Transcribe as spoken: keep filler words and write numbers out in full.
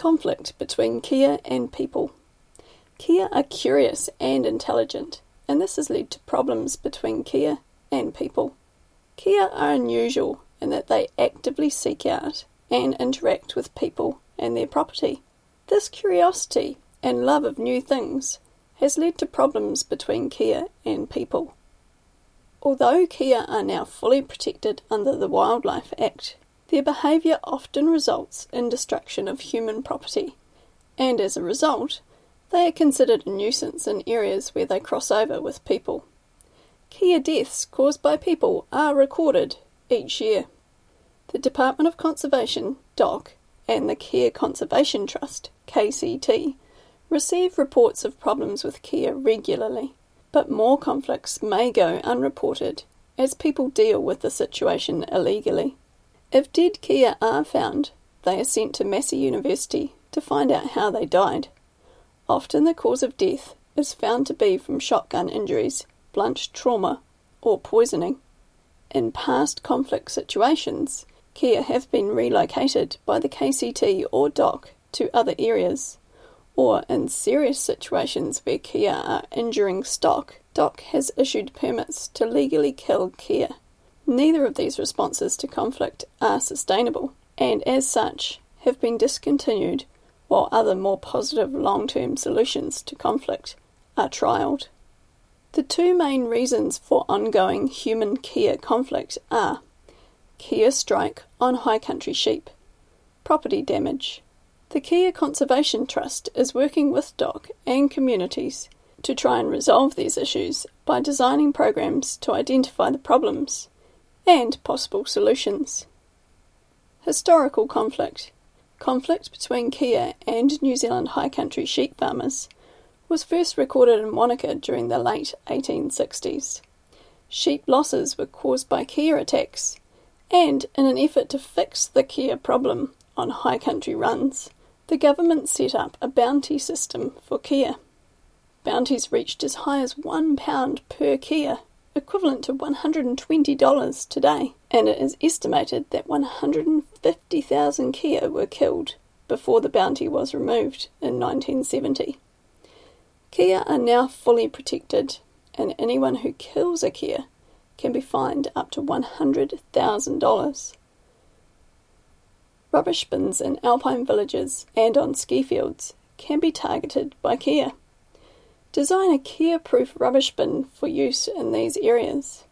Conflict between Kia and people. Kia are curious and intelligent, and this has led to problems between Kia and people. Kia are unusual in that they actively seek out and interact with people and their property. This curiosity and love of new things has led to problems between Kia and people. Although Kia are now fully protected under the Wildlife Act, their behaviour often results in destruction of human property, and as a result, they are considered a nuisance in areas where they cross over with people. Kia deaths caused by people are recorded each year. The Department of Conservation, D O C, and the Kia Conservation Trust, K C T, receive reports of problems with Kia regularly, but more conflicts may go unreported as people deal with the situation illegally. If dead Kia are found, they are sent to Massey University to find out how they died. Often the cause of death is found to be from shotgun injuries, blunt trauma, or poisoning. In past conflict situations, Kia have been relocated by the K C T or D O C to other areas, or in serious situations where Kia are injuring stock, D O C has issued permits to legally kill Kia. Neither of these responses to conflict are sustainable, and as such have been discontinued, while other more positive long-term solutions to conflict are trialled. The two main reasons for ongoing human-Kia conflict are Kia strike on high country sheep, property damage. The Kia Conservation Trust is working with D O C and communities to try and resolve these issues by designing programs to identify the problems and possible solutions. Historical conflict. Conflict between Kia and New Zealand high country sheep farmers was first recorded in Wanaka during the late eighteen sixties. Sheep losses were caused by Kia attacks, and in an effort to fix the Kia problem on high country runs, the government set up a bounty system for Kia. Bounties reached as high as one pound per Kia, equivalent to one hundred twenty dollars today, and it is estimated that one hundred fifty thousand Kia were killed before the bounty was removed in nineteen seventy. Kia are now fully protected, and anyone who kills a Kia can be fined up to one hundred thousand dollars. Rubbish bins in alpine villages and on ski fields can be targeted by Kia. Design a Kia-proof rubbish bin for use in these areas.